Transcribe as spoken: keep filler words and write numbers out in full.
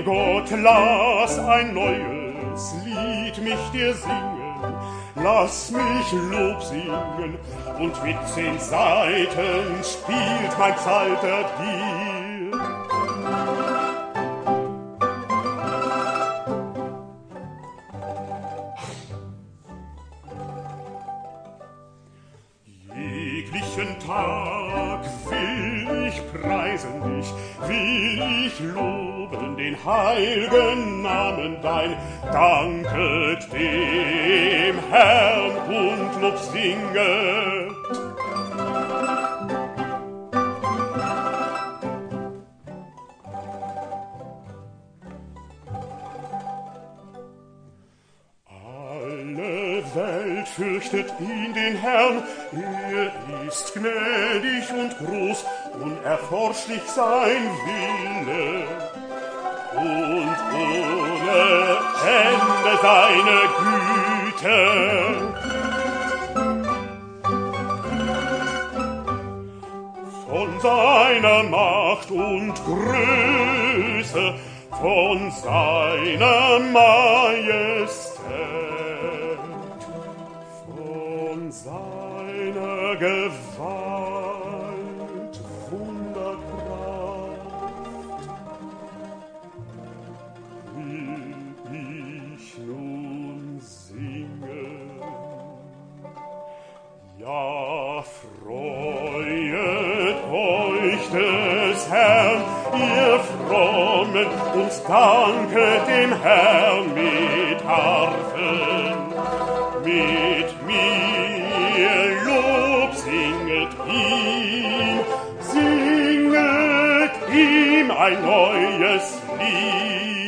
Gott, lass ein neues Lied mich dir singen, lass mich Lob singen, und mit zehn Saiten spielt mein Psalter dir. Jeglichen Tag will ich preisen dich, will ich loben den heiligen Namen dein. Danket dem Herrn und Lob singet. Alle Welt fürchtet ihn, den Herrn, er ist gnädig und groß, unerforschlich sein Wille, und ohne Ende seine Güte. Von seiner Macht und Größe, von seiner Majestät, von seiner Gewalt, Wunderkraft, will ich nun singen. Ja, freuet euch des Herrn, ihr Frommen, und danket dem Herrn mit Harfen. Mit mir Lob singet ihm, singet ihm ein neues Lied.